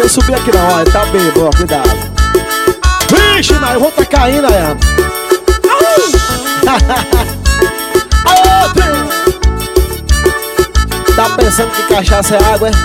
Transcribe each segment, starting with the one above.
deixa eu subir aqui não, olha, tá bem, boa, cuidado. Vixe, mas eu vou tá caindo aí. Tá pensando que cachaça é água, é?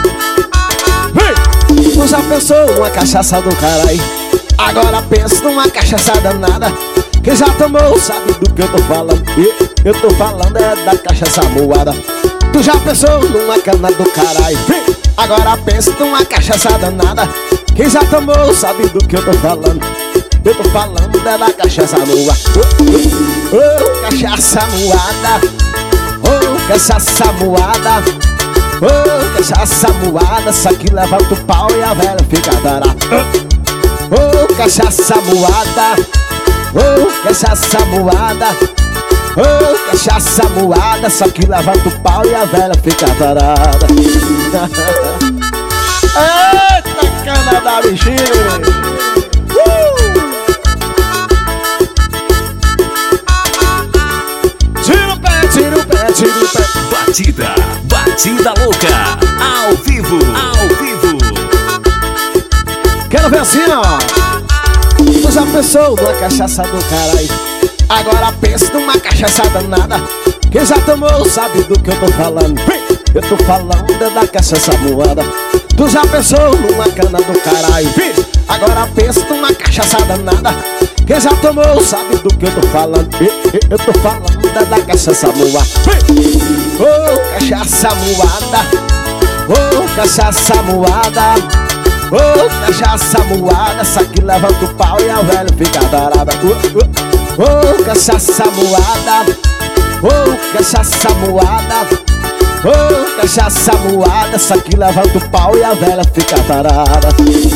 Tu já pensou numa cachaça do caralho? Agora pensa numa cachaça danada. Quem já tomou sabe do que eu tô falando. Eu tô falando é da cachaça moada. Tu já pensou numa cana do caralho? Agora pensa numa cachaça danada. Quem já tomou sabe do que eu tô falando. Eu tô falando é da cachaça moada. Oh, cachaça moada. Oh, cachaça moada. Oh, cachaça moada. Só que levanta o pau e a velha fica dará. Oh, cachaça moada. Oh, cachaça moada. Oh, cachaça moada. Só que levanta o pau e a velha fica tarada. Eita, cana da bexiga. Tira o pé, tira o pé, tira o pé. Batida, batida louca. Ao vivo, ao vivo. Quero ver assim, ó. Tu já pensou numa cachaça do caralho? Agora pensa numa cachaça danada. Quem já tomou sabe do que eu tô falando. Eu tô falando da cachaça moada. Tu já pensou numa cana do caralho? Agora pensa numa cachaça danada. Quem já tomou sabe do que eu tô falando. Eu tô falando da cachaça moada. Oh, cachaça moada. Oh, cachaça moada. Oh, cachaça moada. Só que levanta o pau e a velha fica darada. Oh, cachaça moada. Oh, cachaça moada. Oh, cachaça moada. Só que levanta o pau e a velha fica tarada.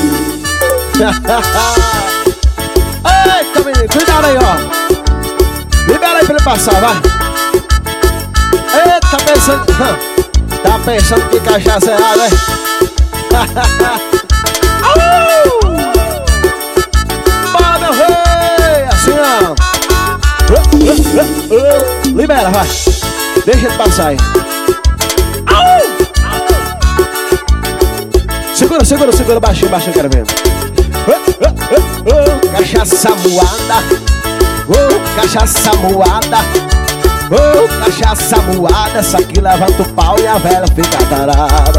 Eita, menino, cuidado aí, ó. Libera aí pra ele passar, vai. Eita, tá pensando que cachaça é água, hein? Bora, meu rei, assim, ó. Libera, vai. Deixa ele passar aí. Segura, segura, segura, baixinho, baixinho, quero ver. Cachaça moada. Oh, cachaça moada. Oh, cachaça moada. Só que levanta o pau e a velha fica tarada.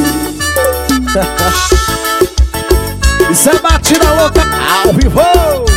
Isso é batida louca ao vivo.